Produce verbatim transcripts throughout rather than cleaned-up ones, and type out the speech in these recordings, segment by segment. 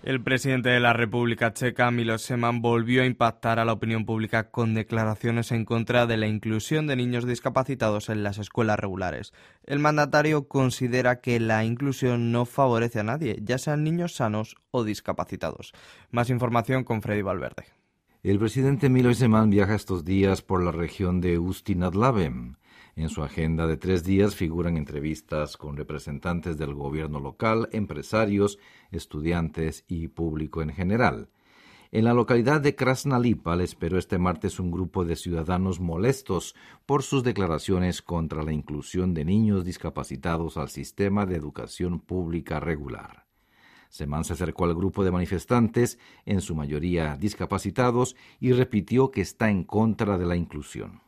El presidente de la República Checa, Miloš Zeman, volvió a impactar a la opinión pública con declaraciones en contra de la inclusión de niños discapacitados en las escuelas regulares. El mandatario considera que la inclusión no favorece a nadie, ya sean niños sanos o discapacitados. Más información con Freddy Valverde. El presidente Miloš Zeman viaja estos días por la región de Ústí nad Labem. En su agenda de tres días figuran entrevistas con representantes del gobierno local, empresarios, estudiantes y público en general. En la localidad de Krasna Lipa le esperó este martes un grupo de ciudadanos molestos por sus declaraciones contra la inclusión de niños discapacitados al sistema de educación pública regular. Zeman se acercó al grupo de manifestantes, en su mayoría discapacitados, y repitió que está en contra de la inclusión.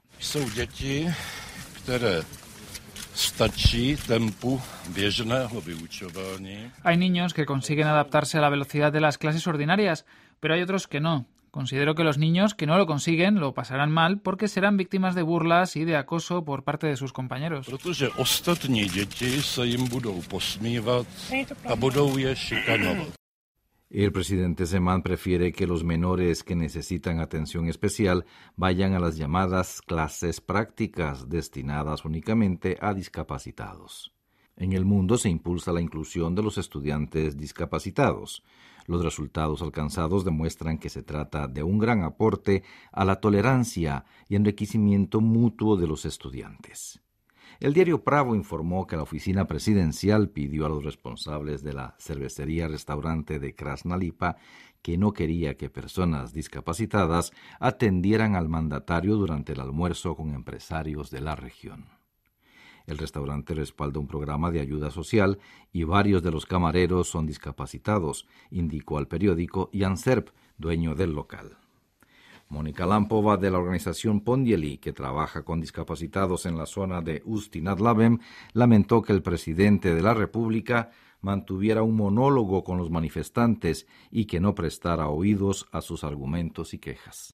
Hay niños que consiguen adaptarse a la velocidad de las clases ordinarias, pero hay otros que no. Considero que los niños que no lo consiguen lo pasarán mal porque serán víctimas de burlas y de acoso por parte de sus compañeros. El presidente Zeman prefiere que los menores que necesitan atención especial vayan a las llamadas clases prácticas destinadas únicamente a discapacitados. En el mundo se impulsa la inclusión de los estudiantes discapacitados. Los resultados alcanzados demuestran que se trata de un gran aporte a la tolerancia y enriquecimiento mutuo de los estudiantes. El diario Pravo informó que la oficina presidencial pidió a los responsables de la cervecería-restaurante de Krasna Lipa que no quería que personas discapacitadas atendieran al mandatario durante el almuerzo con empresarios de la región. El restaurante respalda un programa de ayuda social y varios de los camareros son discapacitados, indicó al periódico Jan Serb, dueño del local. Mónica Lampova, de la organización Pondieli, que trabaja con discapacitados en la zona de Ústí nad Labem, lamentó que el presidente de la República mantuviera un monólogo con los manifestantes y que no prestara oídos a sus argumentos y quejas.